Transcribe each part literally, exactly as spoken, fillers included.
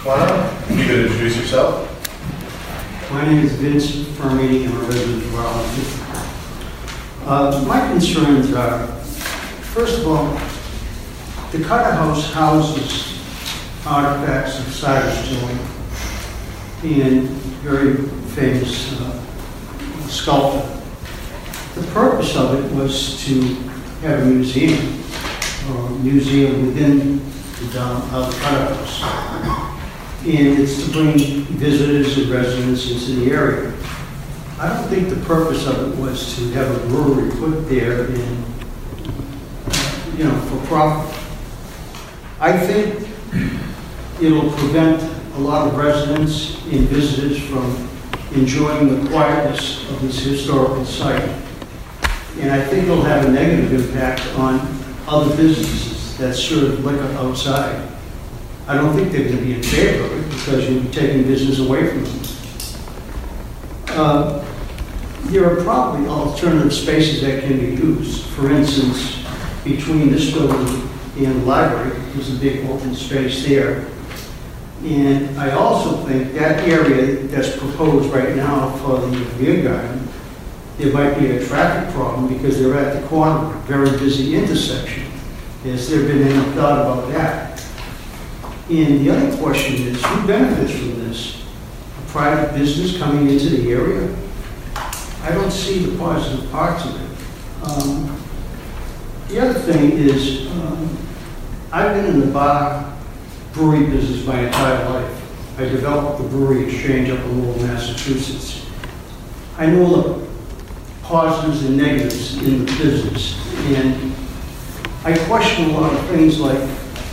Come on up. You could introduce yourself. My name is Vince Fermi, I'm a resident of Arlington. Uh, my concerns are, first of all, the Cutter House houses artifacts of Cyrus Joy and very famous uh, sculptor. The purpose of it was to have a museum, or a museum within the, down, uh, the Cutter House. And it's to bring visitors and residents into the area. I don't think the purpose of it was to have a brewery put there in, you know, for profit. I think it'll prevent a lot of residents and visitors from enjoying the quietness of this historical site. And I think it'll have a negative impact on other businesses that serve liquor outside. I don't think they're going to be in favor of it because you'll be taking business away from them. Uh, there are probably alternative spaces that can be used. For instance, between this building and the library, there's a big open space there. And I also think that area that's proposed right now for the beer garden, there might be a traffic problem because they're at the corner of a very busy intersection. Has there been any thought about that? And the other question is, who benefits from this? A private business coming into the area? I don't see the positive parts of it. Um, the other thing is, um, I've been in the bar brewery business my entire life. I developed the Brewery Exchange up in Lowell, Massachusetts. I know the positives and negatives in the business, and I question a lot of things like,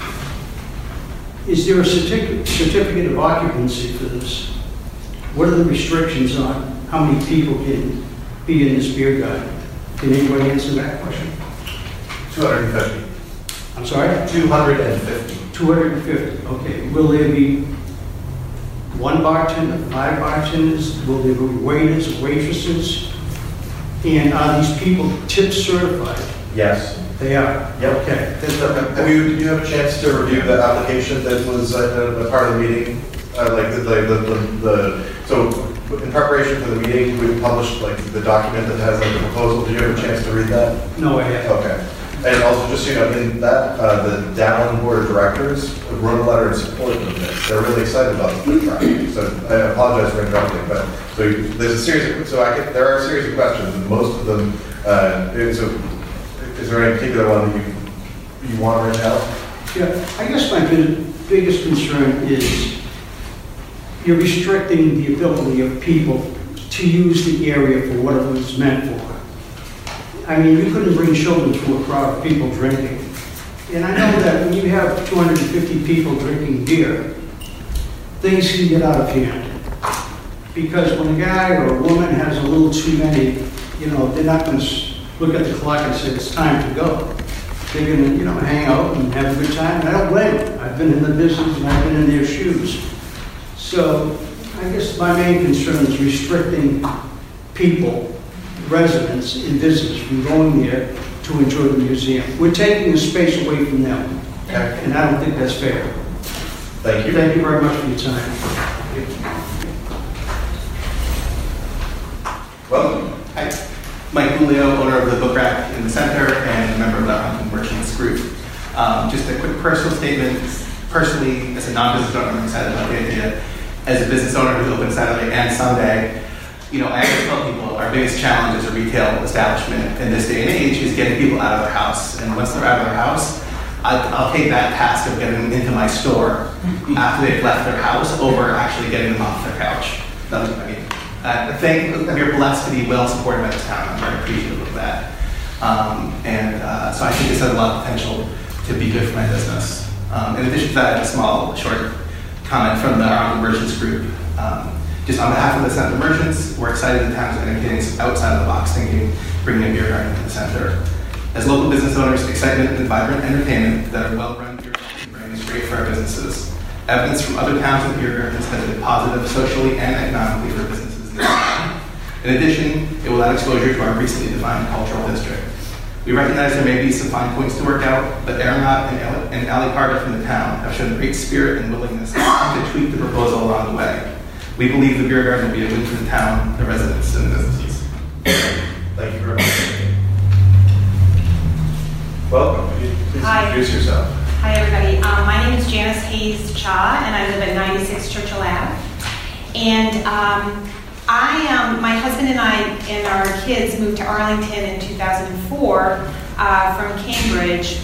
is there a certificate, certificate of occupancy for this? What are the restrictions on how many people can be in this beer garden? Can anybody answer that question? two hundred fifty. I'm sorry? two hundred fifty. two hundred fifty, okay. Will there be one bartender, five bartenders? Will there be waiters, waitresses? And are these people tip certified? Yes. They are? Yep. Okay. Did, uh, have you, did you have a chance to review the application that was uh, a part of the meeting? Uh, like the, the, the, the, so in preparation for the meeting, we published like the document that has like the proposal. Did you have a chance to read that? No, I haven't. Okay. And also just, you know, in that, uh, the Dowling Board of Directors wrote a letter in support of this. They're really excited about the food truck. So I apologize for interrupting, but so there's a series of, so I get, there are a series of questions, and most of them, uh, so is there any particular one that you you want right now? Yeah, I guess my big, biggest concern is you're restricting the ability of people to use the area for what it was meant for. I mean, you couldn't bring children to a crowd of people drinking. And I know that when you have two hundred fifty people drinking beer, things can get out of hand. Because when a guy or a woman has a little too many, you know, they're not going to look at the clock and say, it's time to go. They're going to, you know, hang out and have a good time. And I don't blame them. I've been in the business and I've been in their shoes. So I guess my main concern is restricting people, residents and visitors from going there to enjoy the museum. We're taking the space away from them. Okay. And I don't think that's fair. Thank you. Thank you very much for your time. Welcome. Hi. Mike Julio, owner of the Book Rack in the center and a member of the Arlington Merchants Group. Um, just a quick personal statement. Personally, as a non-business owner, I'm excited about the idea. As a business owner who's open Saturday and Sunday, you know, I always tell people our biggest challenge as a retail establishment in this day and age is getting people out of their house. And once they're out of their house, I, I'll take that task of getting them into my store after they've left their house over actually getting them off their couch. That's what I mean. Uh, I think we're blessed to be well supported by this town. I'm very appreciative of that. Um, and uh, so I think this has a lot of potential to be good for my business. Um, in addition to that, I have a small, short comment from the Arlington Merchants Group. Um, just on behalf of the Center Merchants, we're excited the town's entertaining some outside of the box thinking, bringing a beer garden to the center. As local business owners, excitement and vibrant entertainment that are well-run beer gardens is great for our businesses. Evidence from other towns with beer gardens has been positive socially and economically for businesses. In addition, it will add exposure to our recently defined cultural district. We recognize there may be some fine points to work out, but Aeronaut and, Ale- and Ali Carter from the town have shown great spirit and willingness to tweak the proposal along the way. We believe the beer garden will be a win for the town, the residents, and the businesses. Thank you very much. Welcome. Could you please Hi. introduce yourself? Hi, everybody. Um, my name is Janice Hayes Cha, and I live at ninety-six Churchill Ave. And um, I, um, my husband and I and our kids moved to Arlington in two thousand four uh, from Cambridge,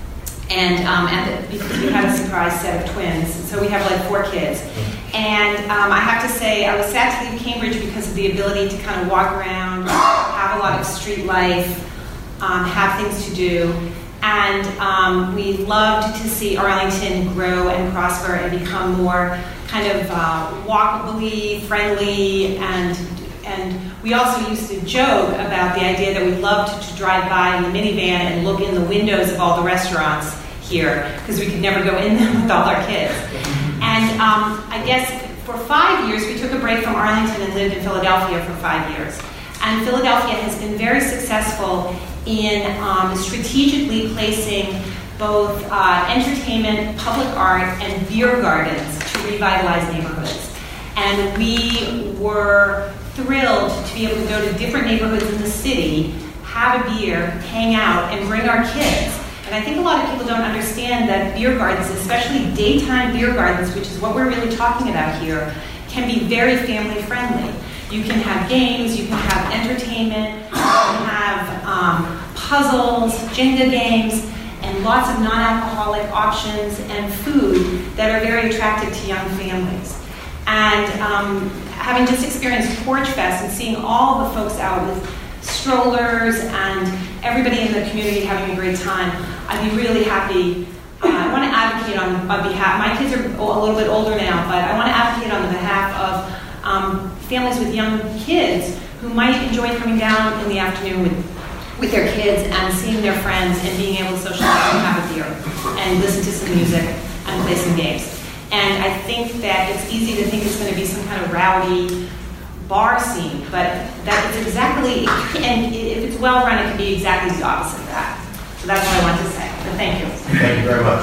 and um, at the, because we had a surprise set of twins, so we have like four kids. And um, I have to say, I was sad to leave Cambridge because of the ability to kind of walk around, have a lot of street life, um, have things to do. And um, we loved to see Arlington grow and prosper and become more kind of uh, walkably friendly, and and we also used to joke about the idea that we loved to, to drive by in the minivan and look in the windows of all the restaurants here, because we could never go in them with all our kids. And um, I guess for five years we took a break from Arlington and lived in Philadelphia for five years. And Philadelphia has been very successful in um, strategically placing both uh, entertainment, public art, and beer gardens to revitalize neighborhoods. And we were thrilled to be able to go to different neighborhoods in the city, have a beer, hang out, and bring our kids. And I think a lot of people don't understand that beer gardens, especially daytime beer gardens, which is what we're really talking about here, can be very family friendly. You can have games, you can have entertainment, you can have um, puzzles, Jenga games, and lots of non-alcoholic options and food that are very attractive to young families. And um, having just experienced Porch Fest and seeing all the folks out with strollers and everybody in the community having a great time, I'd be really happy. Uh, I want to advocate on, on behalf, my kids are a little bit older now, but I want to advocate on the behalf of um, families with young kids who might enjoy coming down in the afternoon with with their kids and seeing their friends and being able to socialize and have a beer and listen to some music and play some games. And I think that it's easy to think it's going to be some kind of rowdy bar scene, but that is exactly, and if it's well run, it can be exactly the opposite of that. So that's what I want to say. So thank you. Thank you very much.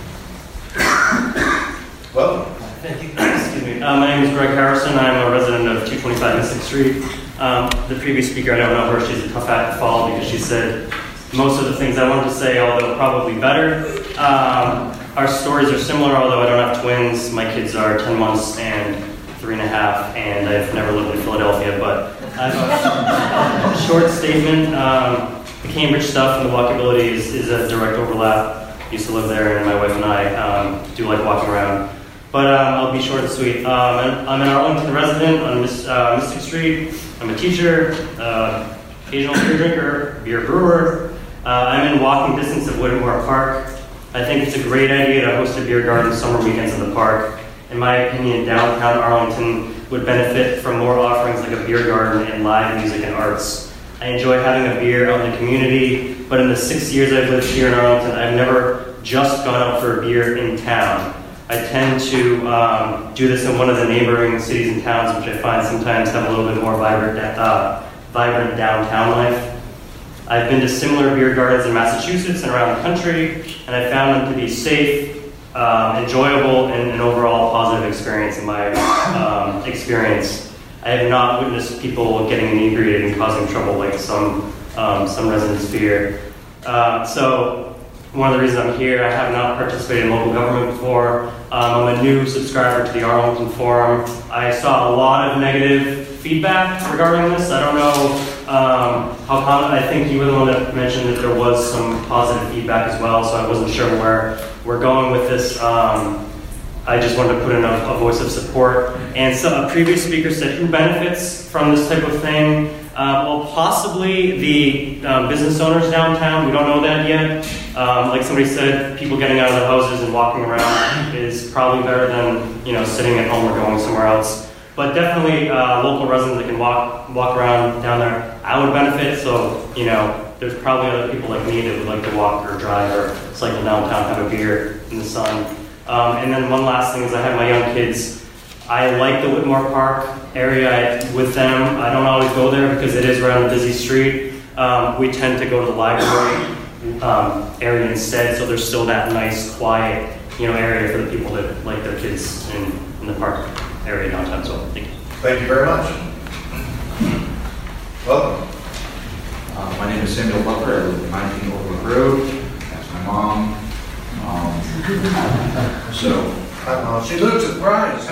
Welcome. Thank you. Excuse me. Uh, my name is Greg Harrison. I'm a resident of two twenty-five Mystic Street. Um, the previous speaker, I don't know her. She's a tough act to follow because she said most of the things I wanted to say, although probably better. Um, our stories are similar, although I don't have twins. My kids are ten months and three and a half, and I've never lived in Philadelphia. But I have a short statement. Um, the Cambridge stuff and the walkability is, is a direct overlap. Used to live there, and my wife and I um, do like walking around. But um, I'll be short and sweet. Um, I'm an Arlington resident on Mis- uh, Mystic Street. I'm a teacher, uh, occasional beer drinker, beer brewer. Uh, I'm in walking distance of Whittemore Park. I think it's a great idea to host a beer garden summer weekends in the park. In my opinion, downtown Arlington would benefit from more offerings like a beer garden and live music and arts. I enjoy having a beer out in the community, but in the six years I've lived here in Arlington, I've never just gone out for a beer in town. I tend to um, do this in one of the neighboring cities and towns, which I find sometimes have a little bit more vibrant, uh, vibrant downtown life. I've been to similar beer gardens in Massachusetts and around the country, and I found them to be safe, um, enjoyable, and an overall positive experience in my um, experience. I have not witnessed people getting inebriated and causing trouble like some um, some residents fear. Uh, so. One of the reasons I'm here, I have not participated in local government before. Um, I'm a new subscriber to the Arlington Forum. I saw a lot of negative feedback regarding this. I don't know um, how common. I think you were the one that mentioned that there was some positive feedback as well, so I wasn't sure where we're going with this. Um, I just wanted to put in a, a voice of support. And so a previous speaker said, who benefits from this type of thing? Uh, well, possibly the um, business owners downtown. We don't know that yet. Um, like somebody said, people getting out of their houses and walking around is probably better than, you know, sitting at home or going somewhere else. But definitely uh, local residents that can walk walk around down there, I would benefit. So, you know, there's probably other people like me that would like to walk or drive or cycle downtown, have a beer in the sun. Um, and then one last thing is I have my young kids. I like the Whittemore Park area with them. I don't always go there because it is right on a busy street. Um, we tend to go to the library um, area instead, so there's still that nice, quiet, you know, area for the people that like their kids in, in the park area downtown. So thank you. Thank you very much. Welcome. Uh, my name is Samuel Butler. I live at nineteen Overlook Road. That's my mom. Um, so, Uh, she looked surprised.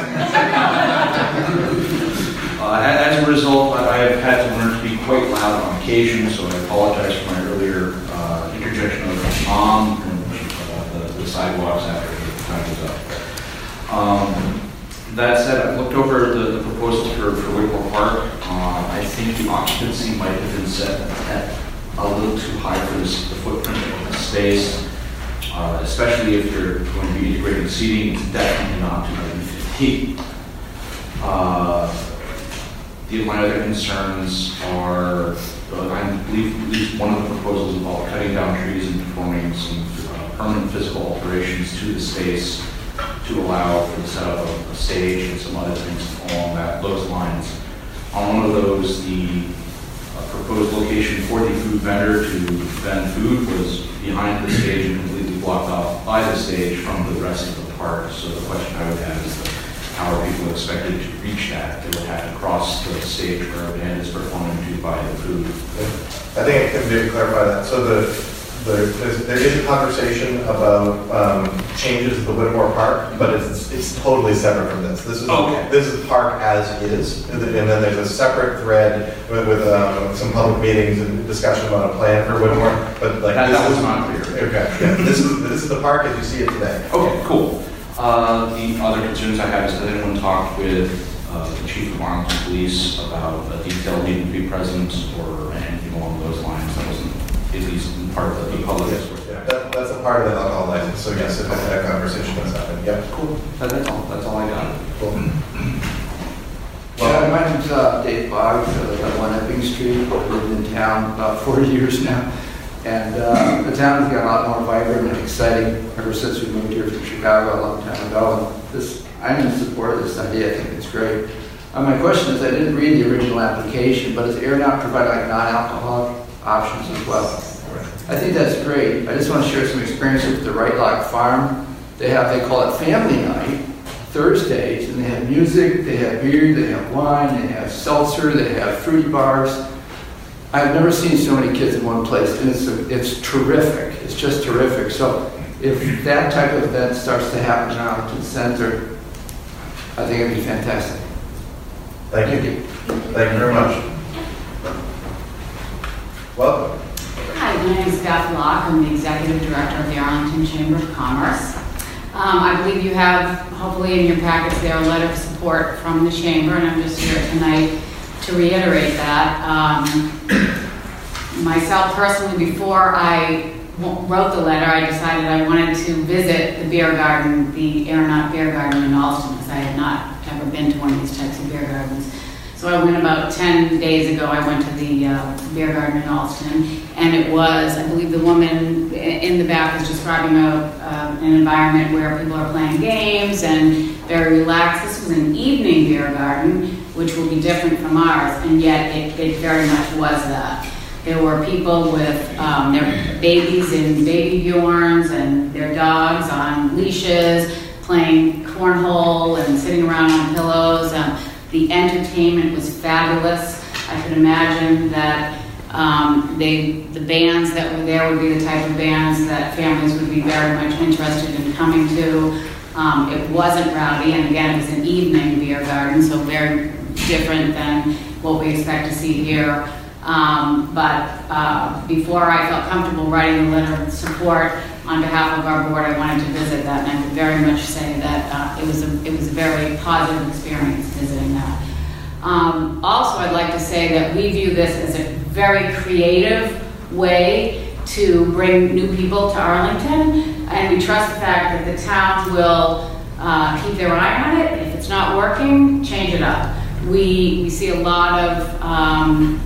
uh, as a result, I have had to learn to be quite loud on occasion, so I apologize for my earlier uh, interjection of mom and uh, the, the sidewalks after the time was up. Um, that said, I've looked over the, the proposals for, for Whitmore Park. Uh, I think the occupancy might have been set at a little too high for this, the footprint of the space. Uh, especially if you're going to be integrating seating, it's definitely not two hundred fifty. Uh, the, my other concerns are, uh, I believe at least one of the proposals involved cutting down trees and performing some uh, permanent physical alterations to the space to allow for the setup of a stage and some other things along that, those lines. On one of those, the uh, proposed location for the food vendor to vend food was behind the stage and completely blocked off by the stage from the rest of the park. So the question I would have is, how are people expected to reach that? They would have to cross the stage where a band is performing to buy the food. I think I can maybe clarify that. So the, the there's, there is a conversation about um, changes to the Whitmore Park, but it's it's totally separate from this. This is Okay. this is the park as is, and then there's a separate thread with, with um, some public meetings and discussion about a plan for Whitmore. But like That, this that was is, not clear. okay. Yeah, this is this is the park as you see it today. Okay, cool. Uh, the other concerns I have is, has anyone talked with uh, the chief of Arlington Police about a detail needing to be present or anything along those lines? That wasn't at least part of the public. Yeah, that, that's a part of the alcohol license. So yes, if that conversation has happened, yeah. Cool. That, that's all. That's all I got. Cool. Well, my name's uh, Dave Boggs. I live on one Epping Street. I've lived in town about forty years now. And uh, the town has got a lot more vibrant and exciting ever since we moved here from Chicago a long time ago. And this, I'm in support of this idea. I think it's great. Uh, my question is, I didn't read the original application, but does Airnow provide like non-alcoholic options as well? I think that's great. I just want to share some experience with the Right Lock Farm. They have, they call it Family Night, Thursdays, and they have music, they have beer, they have wine, they have seltzer, they have fruity bars. I've never seen so many kids in one place, and it's it's terrific. It's just terrific. So if that type of event starts to happen in Arlington Center, I think it'd be fantastic. Thank you. Thank you very much. Welcome. Hi, my name is Beth Locke. I'm the Executive Director of the Arlington Chamber of Commerce. Um, I believe you have, hopefully in your packets there, a letter of support from the Chamber, and I'm just here tonight to reiterate that. Um, myself personally, before I wrote the letter, I decided I wanted to visit the beer garden, the Aeronaut Beer Garden in Alston, because I had not ever been to one of these types of beer gardens. So I went about ten days ago, I went to the uh, beer garden in Alston, and it was, I believe the woman in the back was describing a, uh, an environment where people are playing games and very relaxed. This was an evening beer garden, which will be different from ours, and yet it, it very much was that. There were people with um, their babies in baby Bjorns and their dogs on leashes, playing cornhole and sitting around on pillows. Um, the entertainment was fabulous. I could imagine that um, they, the bands that were there would be the type of bands that families would be very much interested in coming to. Um, it wasn't rowdy, and again, it was an evening beer garden, so very different than what we expect to see here. Um, but uh, before I felt comfortable writing the letter of support on behalf of our board, I wanted to visit that, and I would very much say that uh, it was a it was a very positive experience visiting that. Um, also, I'd like to say that we view this as a very creative way to bring new people to Arlington, and we trust the fact that the town will uh, keep their eye on it. If it's not working, change it up. We, we see a lot of um,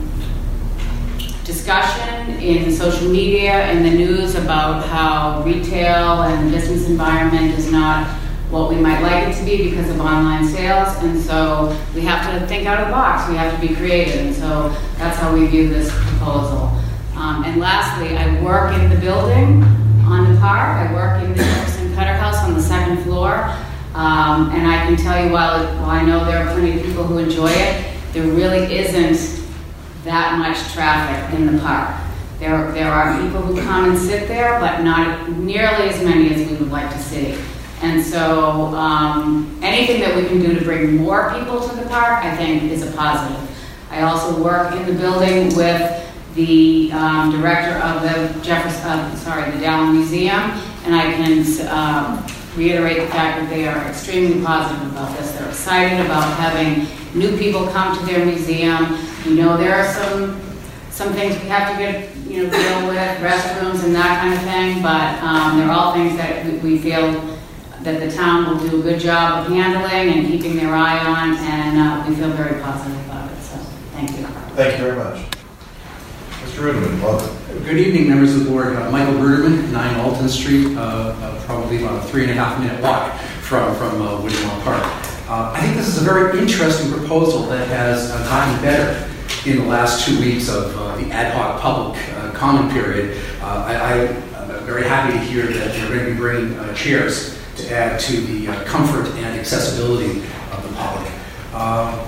discussion in social media and the news about how retail and business environment is not what we might like it to be because of online sales, and so we have to think out of the box. We have to be creative, and so that's how we view this proposal. Um, and lastly, I work in the building on the park. I work in the Jefferson Cutter House on the second floor. Um, and I can tell you, while, while I know there are plenty of people who enjoy it, there really isn't that much traffic in the park. There, there are people who come and sit there, but not nearly as many as we would like to see. And so um, anything that we can do to bring more people to the park, I think, is a positive. I also work in the building with the um, director of the Jefferson, uh, sorry, the Dowling Museum, and I can um, reiterate the fact that they are extremely positive about this. They're excited about having new people come to their museum. You know, there are some some things we have to get, you know, deal with, restrooms and that kind of thing, but um, they're all things that we, we feel that the town will do a good job of handling and keeping their eye on, and uh, we feel very positive about it. So, thank you. Thank you very much. Mister Ruderman, welcome. Good evening, members of the board. Uh, Michael Ruderman, nine Alton Street, uh, uh, probably about a three and a half minute walk from, from uh, Woodlawn Park. Uh, I think this is a very interesting proposal that has uh, gotten better in the last two weeks of uh, the ad hoc public uh, comment period. Uh, I, I'm very happy to hear that you're going to be bringing uh, chairs to add to the uh, comfort and accessibility of the public. Uh,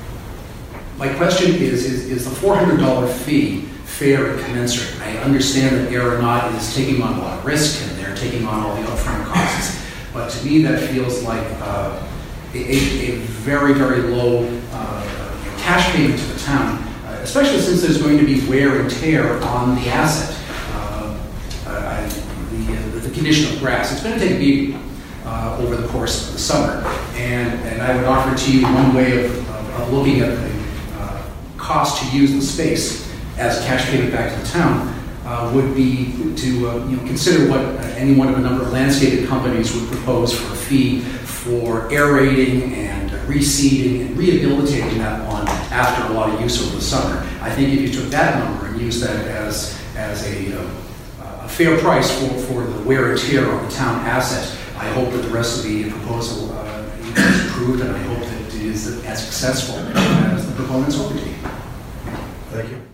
my question is, is, is the four hundred dollar fee fair and commensurate? I understand that Aeronaut is taking on a lot of risk and they're taking on all the upfront costs, but to me that feels like uh, a, a very, very low uh, cash payment to the town, uh, especially since there's going to be wear and tear on the asset. Uh, I, the, uh, the condition of grass, it's going to take a beating uh, over the course of the summer, and, and I would offer to you one way of, of, of looking at the uh, cost to use the space as a cash payment back to the town uh, would be to uh, you know, consider what uh, any one of a number of landscaping companies would propose for a fee for aerating and uh, reseeding and rehabilitating that lawn after a lot of use over the summer. I think if you took that number and used that as, as a, uh, a fair price for, for the wear and tear on the town asset, I hope that the rest of the proposal uh, is approved, and I hope that it is as successful as the proponents hope it to be. Thank you.